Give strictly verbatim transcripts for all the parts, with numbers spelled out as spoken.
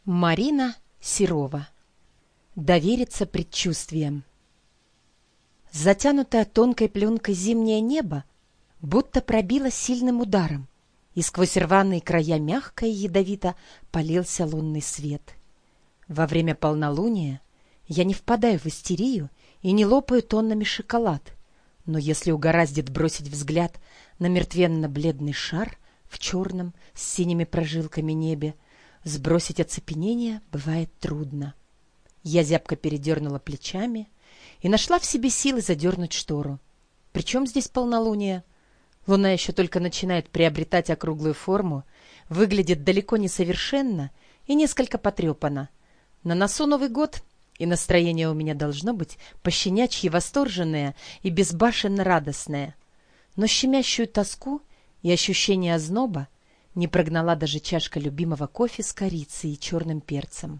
Марина Серова. Довериться предчувствиям. Затянутое тонкой пленкой зимнее небо будто пробило сильным ударом, и сквозь рваные края мягко и ядовито полился лунный свет. Во время полнолуния я не впадаю в истерию и не лопаю тоннами шоколад, но если угораздит бросить взгляд на мертвенно-бледный шар в черном с синими прожилками небе, сбросить оцепенение бывает трудно. Я зябко передернула плечами и нашла в себе силы задернуть штору. Причем здесь полнолуние? Луна еще только начинает приобретать округлую форму, выглядит далеко не совершенно и несколько потрепана. На носу Новый год, и настроение у меня должно быть пощенячьи восторженное и безбашенно радостное. Но щемящую тоску и ощущение озноба не прогнала даже чашка любимого кофе с корицей и черным перцем.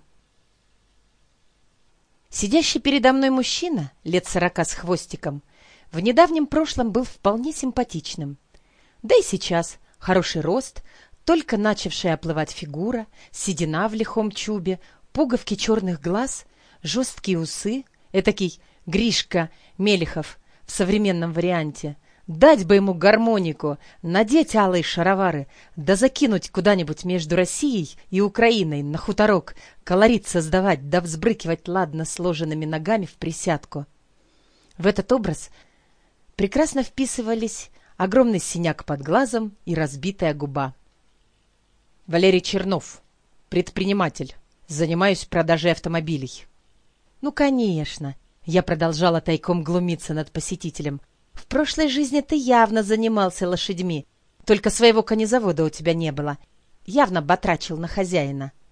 Сидящий передо мной мужчина, лет сорока с хвостиком, в недавнем прошлом был вполне симпатичным. Да и сейчас хороший рост, только начавшая оплывать фигура, седина в лихом чубе, пуговки черных глаз, жесткие усы, этакий Гришка Мелехов в современном варианте. Дать бы ему гармонику, надеть алые шаровары, да закинуть куда-нибудь между Россией и Украиной на хуторок, колорит создавать, да взбрыкивать ладно сложенными ногами в присядку. В этот образ прекрасно вписывались огромный синяк под глазом и разбитая губа. Валерий Чернов, предприниматель, занимаюсь продажей автомобилей. Ну, конечно, я продолжала тайком глумиться над посетителем. В прошлой жизни ты явно занимался лошадьми, только своего конезавода у тебя не было. Явно батрачил на хозяина.